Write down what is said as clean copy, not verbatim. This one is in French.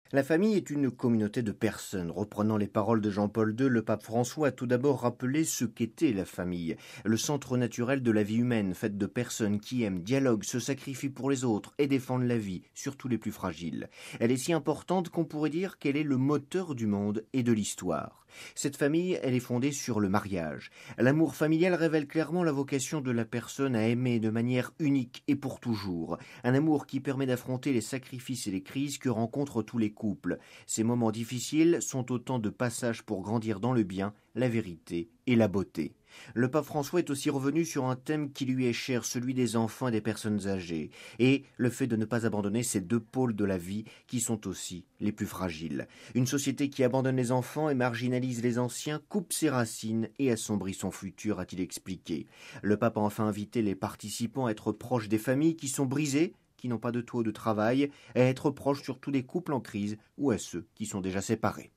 La famille est une communauté de personnes. Reprenant les paroles de Jean-Paul II, le pape François a tout d'abord rappelé ce qu'était la famille. Le centre naturel de la vie humaine, faite de personnes qui aiment, dialoguent, se sacrifient pour les autres et défendent la vie, surtout les plus fragiles. Elle est si importante qu'on pourrait dire qu'elle est le moteur du monde et de l'histoire. Cette famille, elle est fondée sur le mariage. L'amour familial révèle clairement la vocation de la personne à aimer de manière unique et pour toujours. Un amour qui permet d'affronter les sacrifices et les crises que rencontrent tous les couples. Ces moments difficiles sont autant de passages pour grandir dans le bien, la vérité et la beauté. Le pape François est aussi revenu sur un thème qui lui est cher, celui des enfants et des personnes âgées, et le fait de ne pas abandonner ces deux pôles de la vie qui sont aussi les plus fragiles. Une société qui abandonne les enfants et marginalise les anciens coupe ses racines et assombrit son futur, a-t-il expliqué. Le pape a enfin invité les participants à être proches des familles qui sont brisées, qui n'ont pas de toit de travail, à être proches surtout des couples en crise ou à ceux qui sont déjà séparés.